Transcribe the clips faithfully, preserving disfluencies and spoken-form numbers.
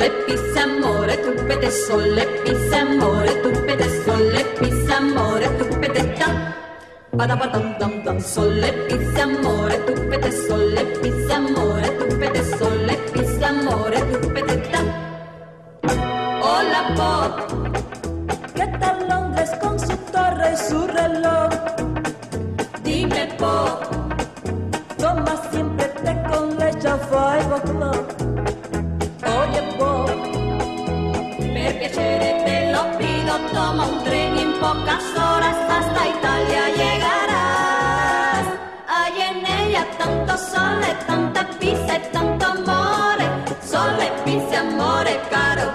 Sole, pizza, amore, tuppete, sole, pizza, amore, tuppete, sole, pizza, amore, tuppete, da. Badabadam, dam, dam, sole, pizza, amore, tuppete, sole, pizza, amore, tuppete, sole, pizza, amore, tuppete, da. Hola, Bob. ¿Qué tal Londres con su torre y su reloj? Dime, Bob. Toma siempre té con leche a five o'clock. Oye, Bob, Per piacere te lo pido, toma un tren y en pocas horas hasta Italia llegarás. Hay en ella tanto sole, tanta pizza y tanto amore. Sole, pizza, amore, caro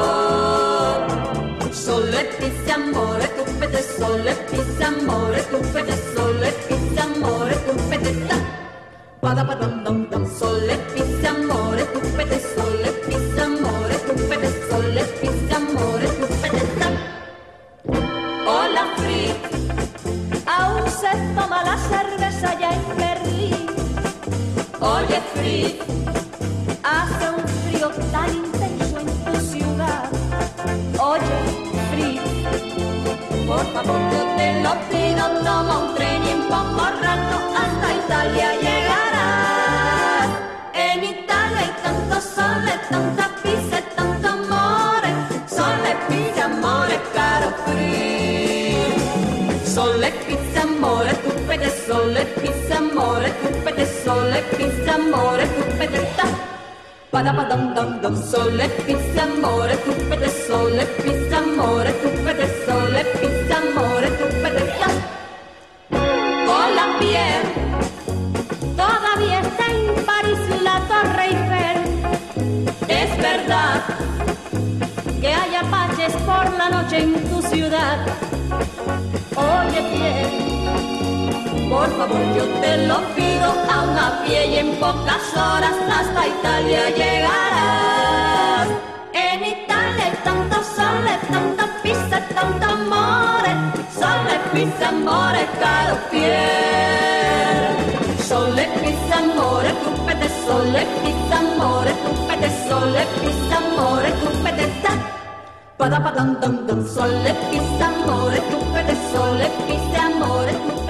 Bob. Sole, pizza, amore, tuppete, sole, pizza, amore, tuppete, sole, pizza, amore, tuppete, da. Badabadam, dam, dam, sole, pizza, amore, tuppete, sole, pizza, amore, tuppete, sole, pizza, amore, tuppete, da. Hola, Fritz. aún se toma la cerveza ya en Berlín. Oye, Fritz. Hace un frío tan intenso en tu ciudad. Oye, Fritz, Por favor, yo te lo pido, toma un tren y en poco rato hasta Italia llegarás. En Italia hay tanto sole, tanta pizza y tanto amore. Sole, pizza, amore, caro Fritz. Sole, pizza, amore, tuppete, sole, pizza, amore, tuppete, sole, pizza, amore, tuppete, da. Badabadam, dam, dam, sole, pizza, amore, tuppete, sole, pizza, amore, tuppete, sole, pizza, amore, tuppete, da. Hola, Pierre. todavía está en París la Torre Eiffel. Es verdad. Que hay apaches por la noche en tu ciudad. Oye, Pierre, Por favor, yo te lo pido, aún a pie y en pocas horas hasta Italia llegarás. En Italia hay tanto sole, tanta pizza, tanto amore. Sole, pizza, amore, caro Pierre. Sole, pizza, amore, tuppete, sole, pizza, amore, tuppete, sole, pizza, amore, tuppete, da. Badabadam, dam, dam, sole, pizza, amore, tuppete, sole, pizza, amore, tuppete.